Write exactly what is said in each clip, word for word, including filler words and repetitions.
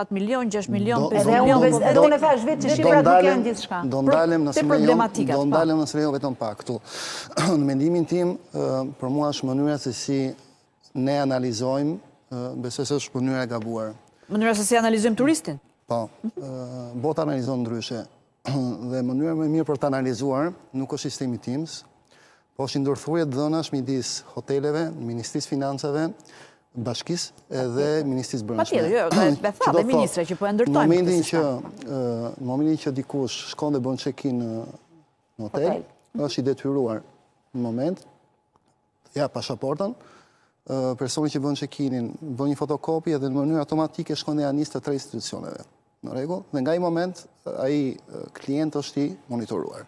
katër milion, gjashtë milion, Do- pesë do- milion. do- Edhe unë e thash vetë që Do shifrat nuk ndalem- janë gjithçka. Do ndalem nëse Te më lejon- problematikat, do po. ndalem nëse lejon vetëm pak këtu. Në mendimin tim, ë, për mua është mënyra se si ne analizojmë, ë, besoj se është mënyra e gabuar. Mënyra se si analizojmë turistin? Po, ë, bota analizon ndryshe. Dhe mënyra më e mirë për të analizuar nuk është sistemi Teams, po është ndërthurje dhënash midis hoteleve, Ministrisë Financave, Bashkisë edhe Ministrisë Brendshme. Patjetër, jo, dhe be tha dhe ministre që po e ndërtojmë Në momentin këtë që sistem. ë, në momentin që dikush shkon dhe bën check-in në në hotel, është i detyruar në moment, ja pasaportën, ë, personi që bën check-inin bën një fotokopi dhe në mënyrë automatike shkon dhe anis të tre institucioneve. Në rregull, dhe nga ai moment ai ë, klient është i monitoruar.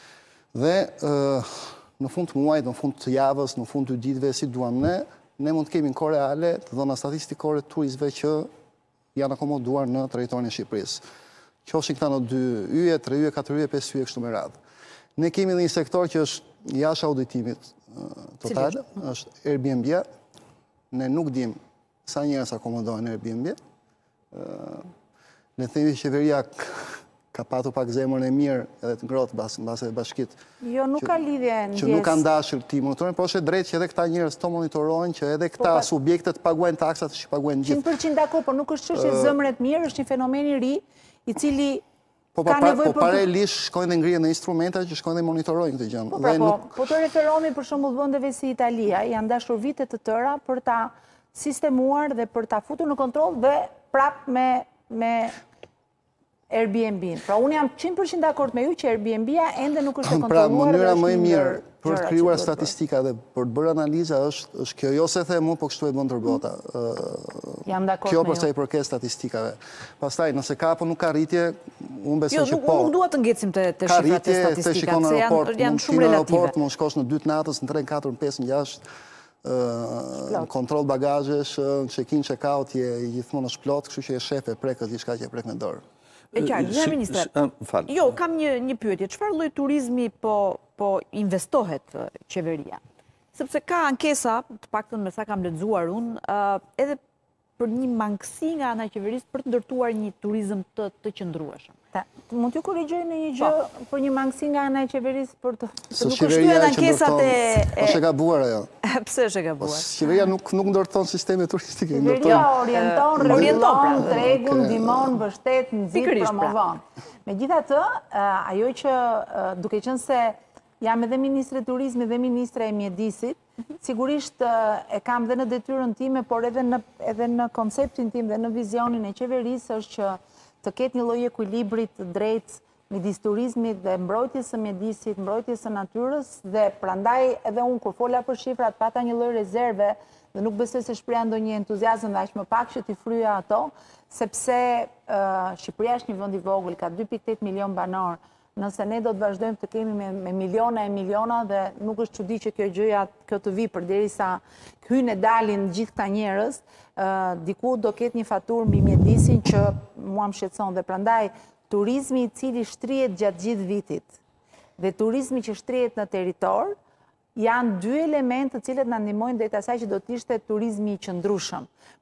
Dhe ë, në fund të muajit, në fund të javës, në fund të ditëve, si duam ne, ne mund të kemi në kohë reale të dhëna statistikore të turistëve që janë akomoduar në territorin e Shqipërisë. Qofshin këta në dy yje, tre yje, katër yje, pesë yje, kështu me radhë. Ne kemi edhe një sektor që është jashtë auditimit uh, total, është Airbnb-a. Ne nuk dim sa njerëz akomodohen në Airbnb. Uh, ne themi që qeveria ka patur pak zemrën e mirë edhe të ngrohtë mbas e bashkit. Jo, nuk ka lidhje Që nuk kanë dashur ti monitorin, po është e drejtë që edhe këta njerëz të monitorojnë, që edhe këta subjektet paguajnë taksat që paguajnë gjithë. njëqind për qindë dakord, po nuk është çështje zemre të mirë, është një fenomen i ri, i cili Po ka nevojë po paralelisht shkojnë dhe ngrihen në instrumenta që shkojnë dhe monitorojnë këtë gjë. Po pra, po, po të referohemi për shembull vendeve si Italia, janë dashur vite të tëra për ta sistemuar dhe për ta futur në kontroll dhe prap me me Airbnb. Pra unë jam njëqind për qindë dakord me ju që Airbnb-a ende nuk është e Pra, kontrolluar. mënyra më e mirë për të krijuar statistika dhe për të bërë analiza është është kjo, jo se them unë, po kështu e bën tërbota. Jam dakord Kjo me për sa ju. i përket statistikave. Pastaj, nëse ka apo nuk ka rritje, unë besoj Jo, që nuk, po. nuk dua të ngecim të, të Ka shifrat e rritje, të statistikat, shikon në se aeroport, janë, janë mund shumë të në relative. aeroport, mund shkosh në dy të natës, në tre, në katër, në pesë, në gjashtë, ë, kontroll bagazhesh, në check-in, check-out, je gjithmonë është plot, kështu që je shef e prekës diçka që e prek në dorë. E qartë, zë ministre. Jo, kam një një pyetje. Çfarë lloj turizmi po po investohet uh, qeveria? Sepse ka ankesa, të paktën me sa kam lexuar unë, uh, edhe për një mangësi nga ana e qeverisë për të ndërtuar një turizëm të të qëndrueshëm. Ta, mund t'ju korrigjoj në një gjë për një mangësi nga ana e qeverisë për të Se nuk qeveria është e ankesat që e ndërton, është e gabuar ajo. Pse është e Po gabuar? qeveria nuk nuk ndërton sisteme turistike, Qeveria ndërton orienton, orienton, rregullon, pra. tregun, ndihmon, mbështet, nxit, Pikërisht, pra. promovon. Megjithatë, ë, ajo që ë, duke qenë se jam edhe ministre e turizmit dhe ministre e mjedisit, sigurisht ë, e kam dhe në detyrën time, por edhe në edhe në konceptin tim dhe në vizionin e qeverisë është që të ketë një lloj ekuilibri të drejtë midis turizmit dhe mbrojtjes së mjedisit, mbrojtjes së natyrës dhe prandaj edhe unë kur fola për shifrat pata një lloj rezerve dhe nuk besoj se shpreha ndonjë entuziazëm dhe aq më pak që t'i fryja ato, sepse uh, Shqipëria është një vend i vogël, ka dy pikë tetë milion banor. Nëse ne do të vazhdojmë të kemi me, me miliona e miliona dhe nuk është çudi që kjo gjëja kjo të vi përderisa hyjnë e dalin gjithë këta njerëz, uh, diku do ketë një faturë mbi mjedisin që mua më shqetëson dhe prandaj turizmi i cili shtrihet gjatë gjithë vitit dhe turizmi që shtrihet në territor janë dy elementë të cilët na ndihmojnë drejt asaj që do të ishte turizmi i qëndrueshëm.